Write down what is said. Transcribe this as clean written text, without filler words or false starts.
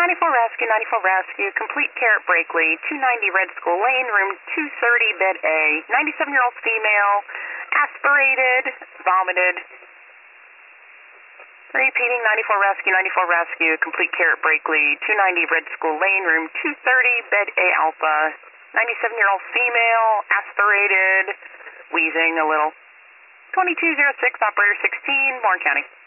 94 Rescue, complete care at Brakely, 290 Red School Lane, room 230, bed A. 97-year-old female, aspirated, vomited. Repeating, 94 Rescue, complete care at Brakely, 290 Red School Lane, room 230, bed A Alpha. 97-year-old female, aspirated, wheezing a little. 2206, operator 16, Warren County.